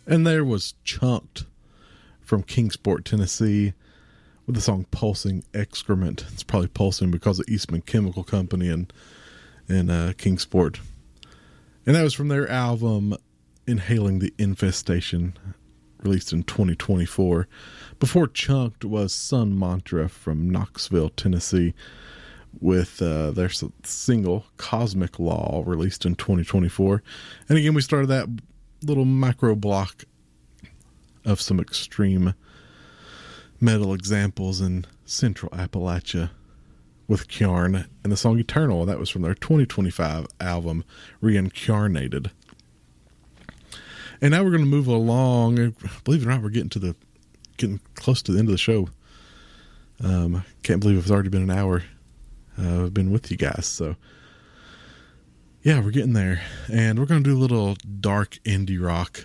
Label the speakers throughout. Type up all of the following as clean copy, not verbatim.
Speaker 1: And there was Chunked from Kingsport, Tennessee, with the song Pulsing Excrement. It's probably pulsing because of Eastman Chemical Company in Kingsport. And that was from their album Inhaling the Infestation, released in 2024. Before Chunked was Sun Mantra from Knoxville, Tennessee, with their single Cosmic Law, released in 2024. And again, we started that little micro block of some extreme metal examples in Central Appalachia with Kjarn and the song Eternal. That was from their 2025 album Reincarnated. And now we're going to move along. Believe it or not, we're getting close to the end of the show. Can't believe it's already been an hour. I've been with you guys, so yeah, we're getting there. And we're going to do a little dark indie rock,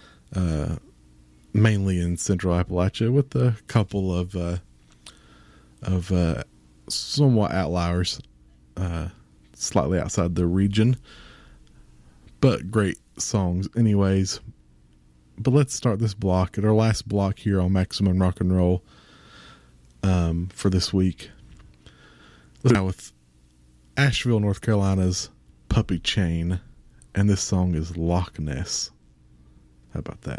Speaker 1: mainly in Central Appalachia, with a couple of somewhat outliers, slightly outside the region, but great songs anyways. But let's start this block at our last block here on Maximum Rock and Roll for this week. Let's go with Asheville, North Carolina's Puppy Chain, and this song is Loch Ness. How about that?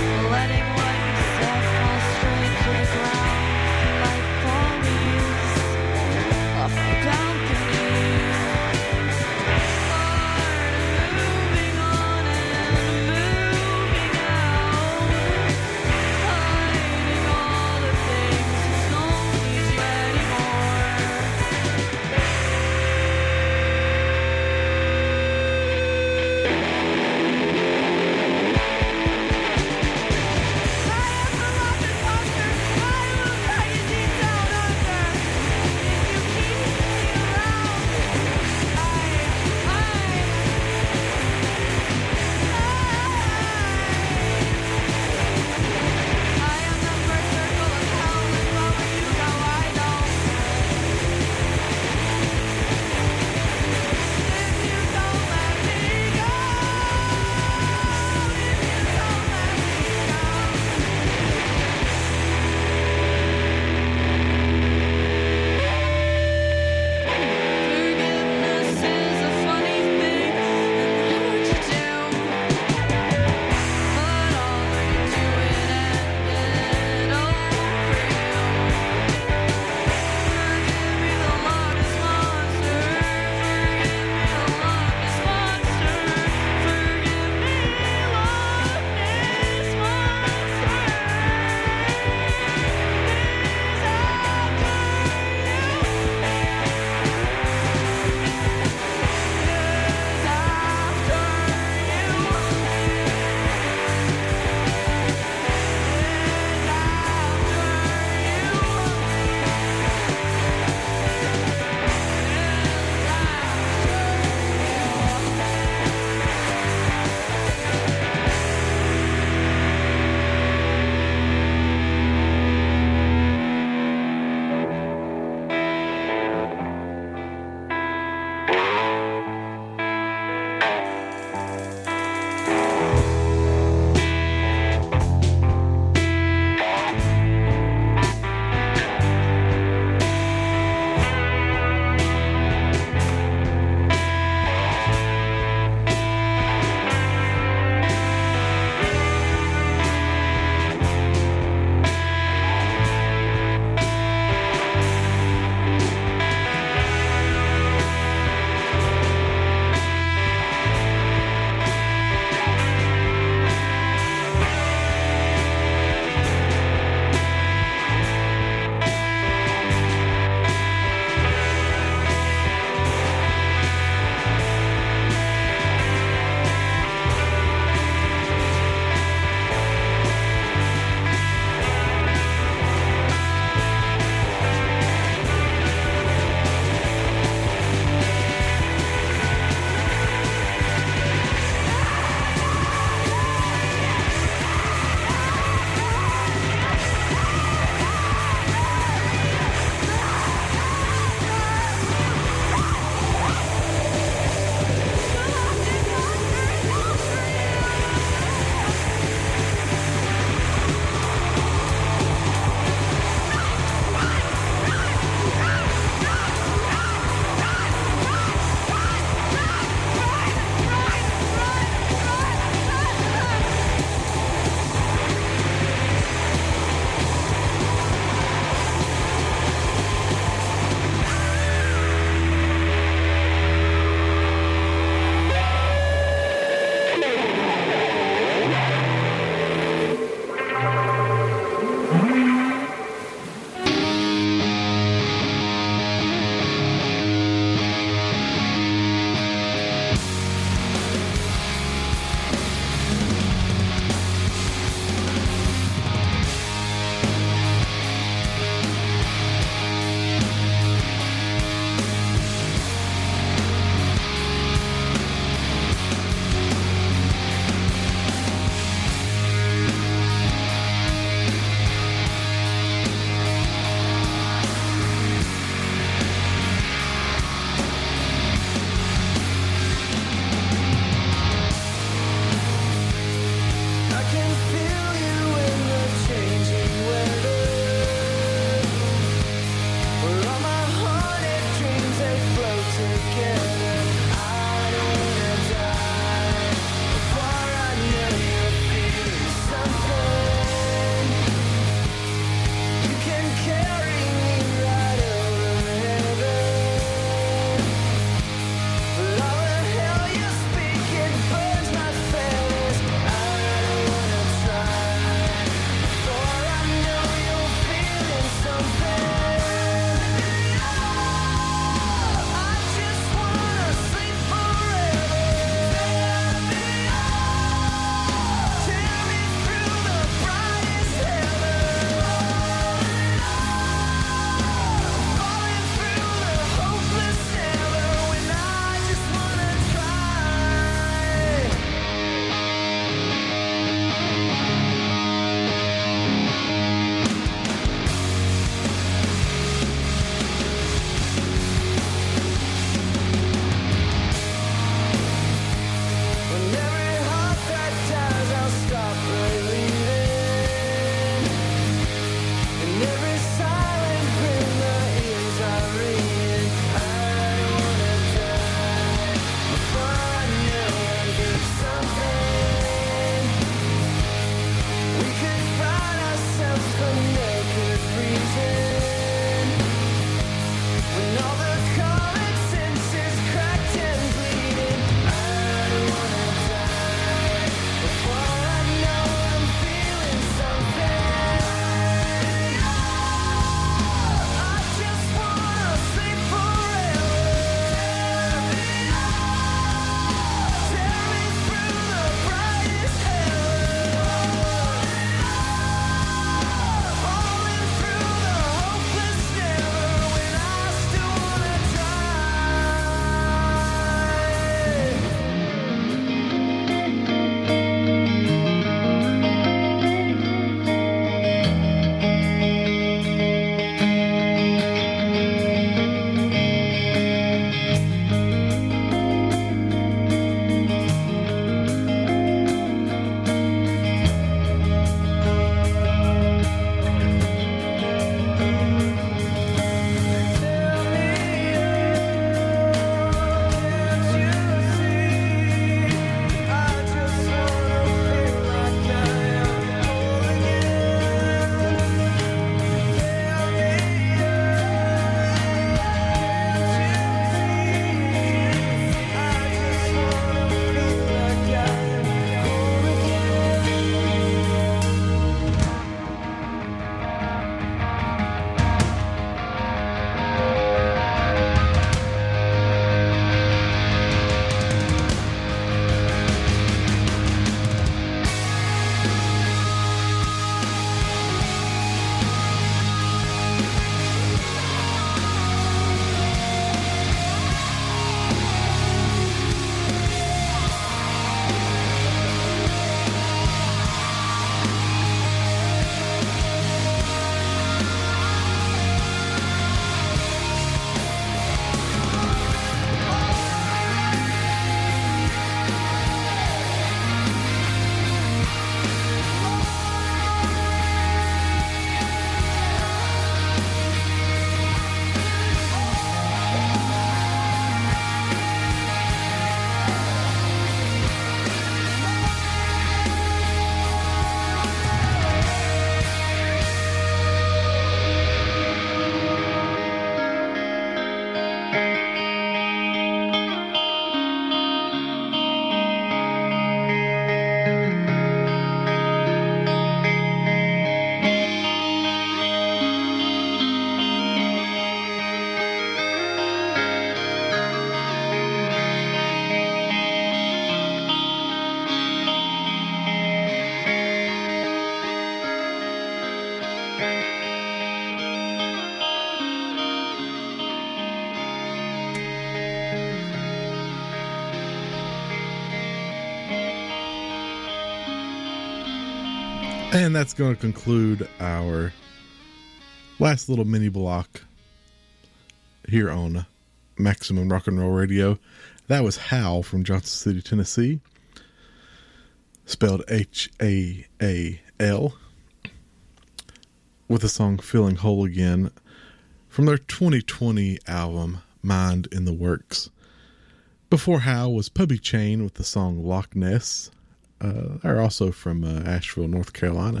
Speaker 1: And that's going to conclude our last little mini block here on Maximum Rock and Roll Radio. That was Hal from Johnson City, Tennessee, spelled H-A-A-L, with the song Feeling Whole Again from their 2020 album Mind in the Works. Before Hal was Puppy Chain with the song Loch Ness. They're also from Asheville, North Carolina.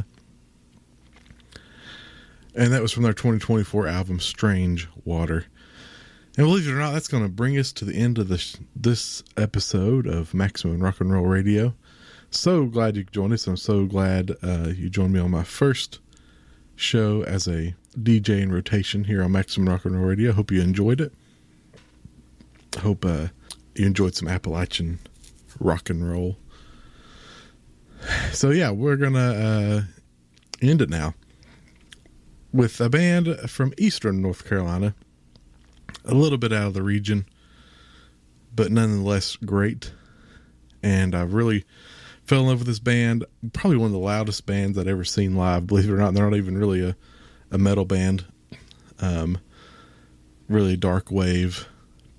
Speaker 1: And that was from their 2024 album Strange Water. And believe it or not, that's going to bring us to the end of this episode of Maximum Rock and Roll Radio. So glad you could join us. I'm so glad you joined me on my first show as a DJ in rotation here on Maximum Rock and Roll Radio. Hope you enjoyed it. Hope you enjoyed some Appalachian rock and roll. So yeah, we're gonna end it now with a band from Eastern North Carolina, a little bit out of the region, but nonetheless great. And I really fell in love with this band. Probably one of the loudest bands I'd ever seen live. Believe it or not, they're not even really a metal band. Really dark wave,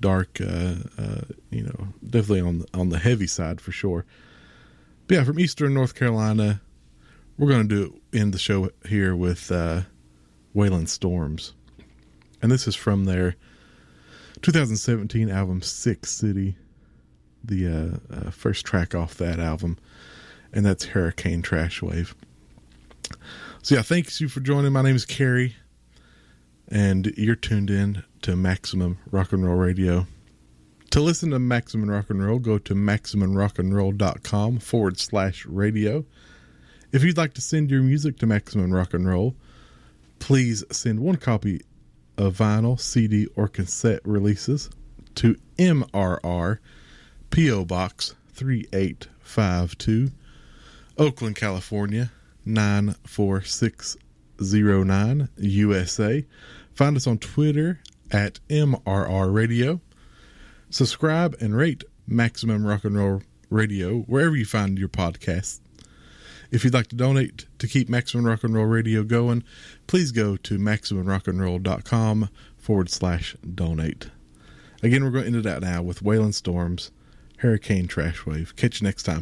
Speaker 1: definitely on the heavy side for sure. But yeah, from Eastern North Carolina, we're going to end the show here with Wailing Storms. And this is from their 2017 album, Sick City, the first track off that album. And that's Hurricane Trash Wave. So yeah, thanks you for joining. My name is Kerry, and you're tuned in to Maximum Rock and Roll Radio. To listen to Maximum Rock and Roll, go to MaximumRockandRoll.com/radio. If you'd like to send your music to Maximum Rock and Roll, please send one copy of vinyl, CD, or cassette releases to MRR, P.O. Box 3852, Oakland, California, 94609, USA. Find us on Twitter at MRR Radio. Subscribe and rate Maximum Rock and Roll Radio wherever you find your podcasts. If you'd like to donate to keep Maximum Rock and Roll Radio going, please go to MaximumRockandRoll.com/donate. Again, we're going to end it out now with Wailing Storms, Hurricane Trash Wave. Catch you next time.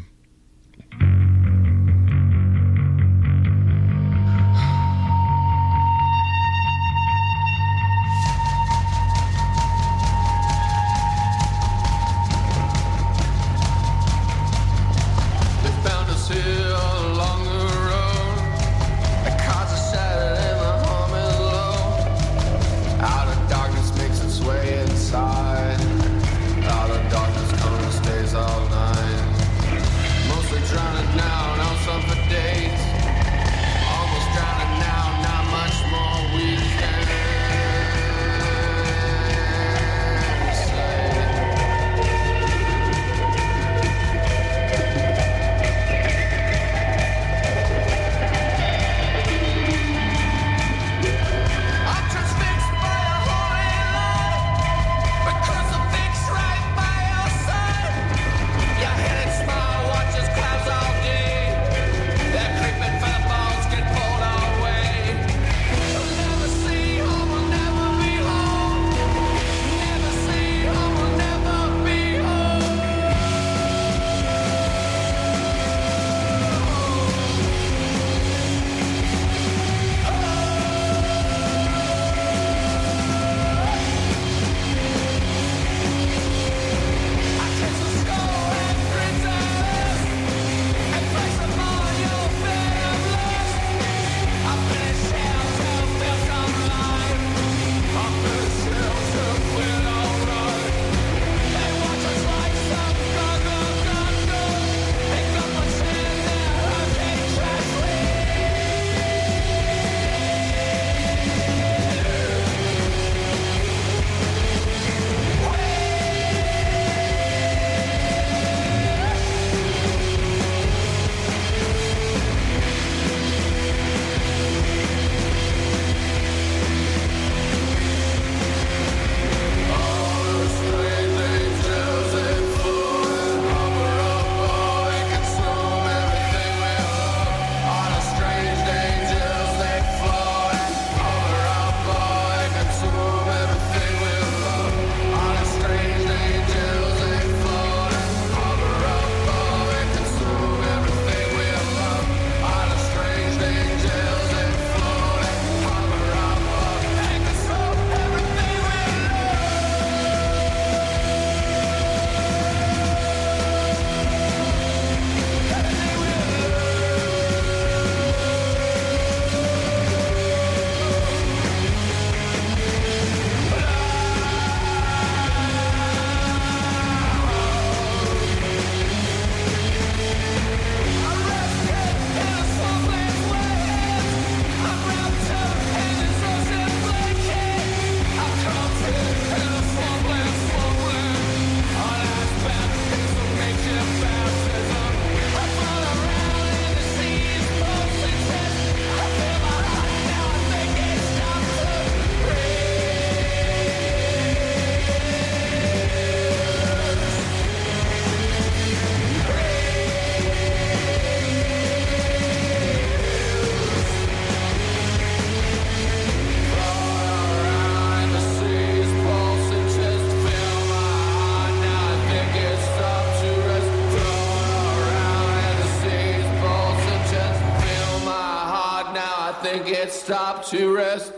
Speaker 2: I get stopped to rest.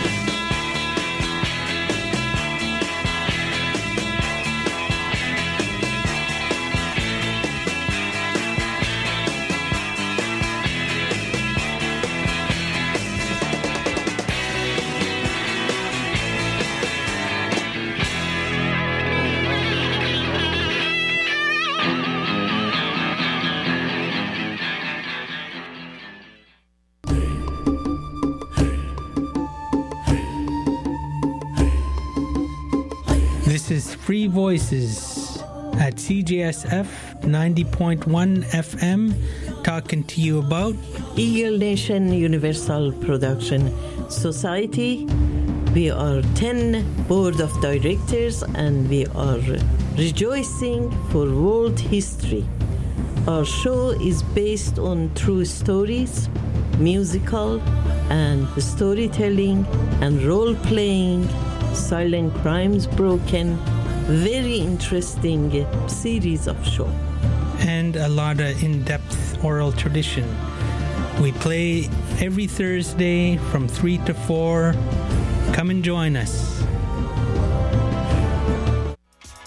Speaker 3: This is Free Voices at CJSF 90.1 FM, talking to you about
Speaker 4: Eagle Nation Universal Production Society. We are 10 board of directors and we are rejoicing for world history. Our show is based on true stories, musical and storytelling and role-playing, Silent Crimes Broken, very interesting series of show.
Speaker 3: and a lot of in-depth oral tradition. We play every Thursday from 3 to 4. Come and join us.